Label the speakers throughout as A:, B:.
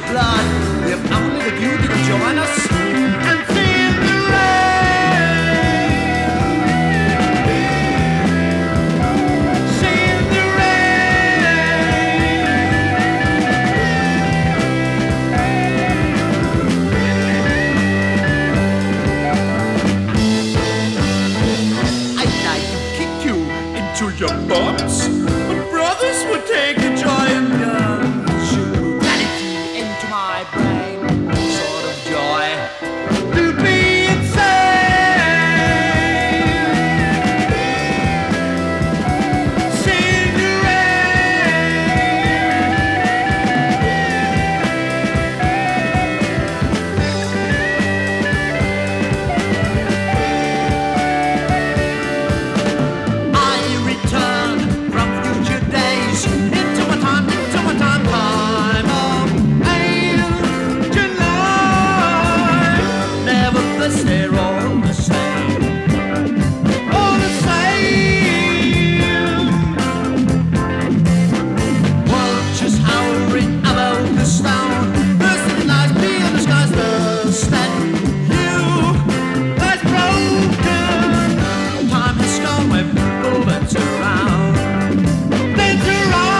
A: blood. If only that you didn't join us and feel the rain. Feel the rain. I'd like to kick you into your bumps, but brothers would take a joy in guns. Shoot brutality into my brain, sort of joy. You'd be insane. Sing the I return from future days into a time of ancient life. Never the same, all the same, all the same. Vultures hovering above the stone, bursting lies beyond the skies, thirsting you that's broken. Time has gone where people dance around, dance around.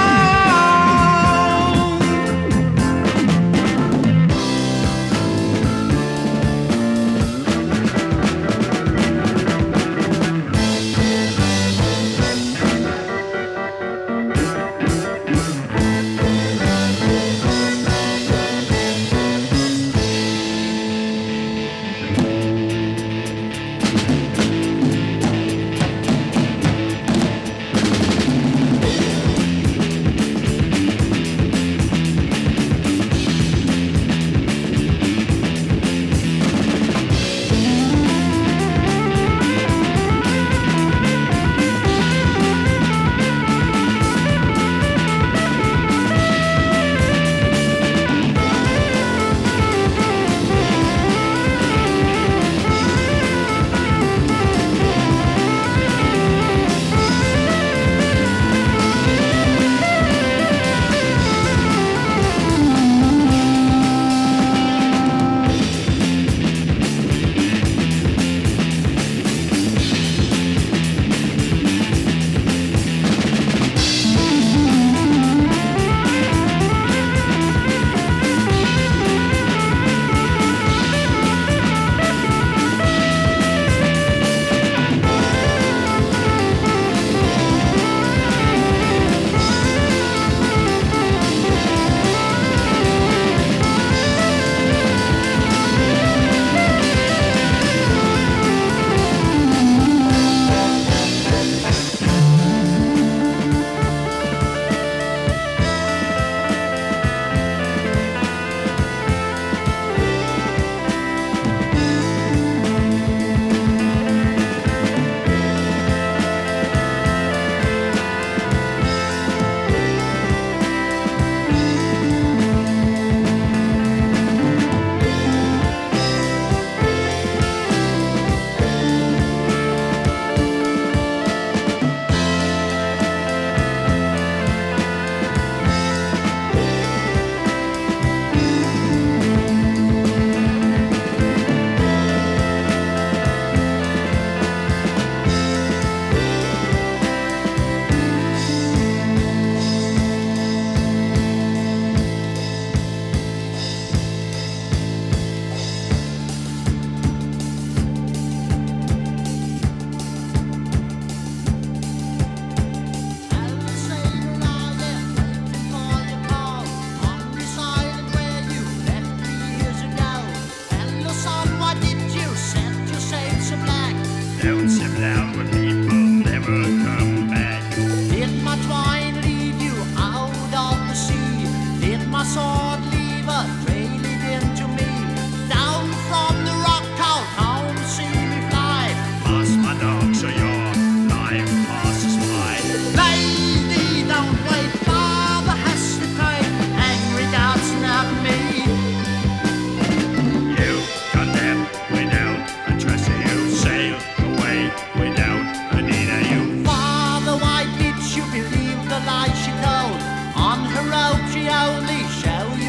B: Don't sit down when people never come back.
A: Did my twine leave you out of the sea? Did my sword leave a trail into me? Down from the rock out, home see me fly.
B: Pass my dog so your life passes by.
A: Lady, don't wait, father has to take. Angry gods snap me.
B: You condemn without a trace, you sail away without a need of you.
A: Father, why did you believe the lies she told? On her road she only showed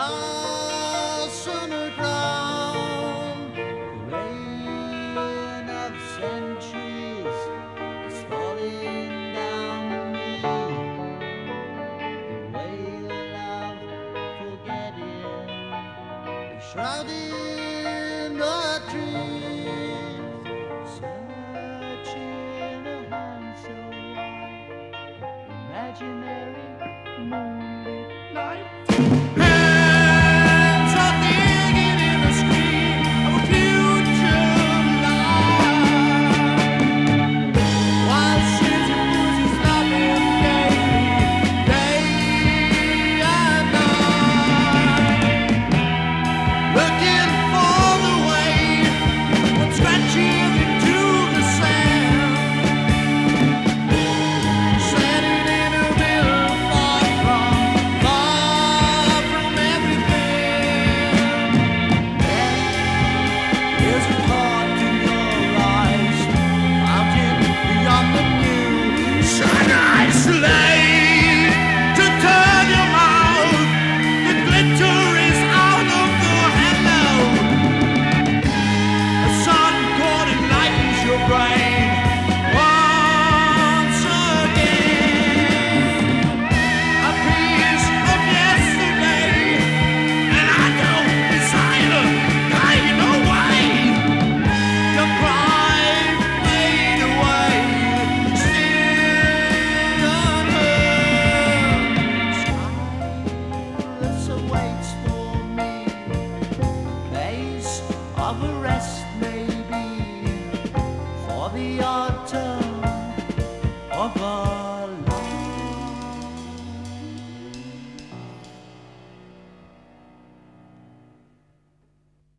A: lost summer ground. The rain of centuries is falling down on me. The wail of forgetting is shrouding the trees. Searching a hand so wide, imaginary moon.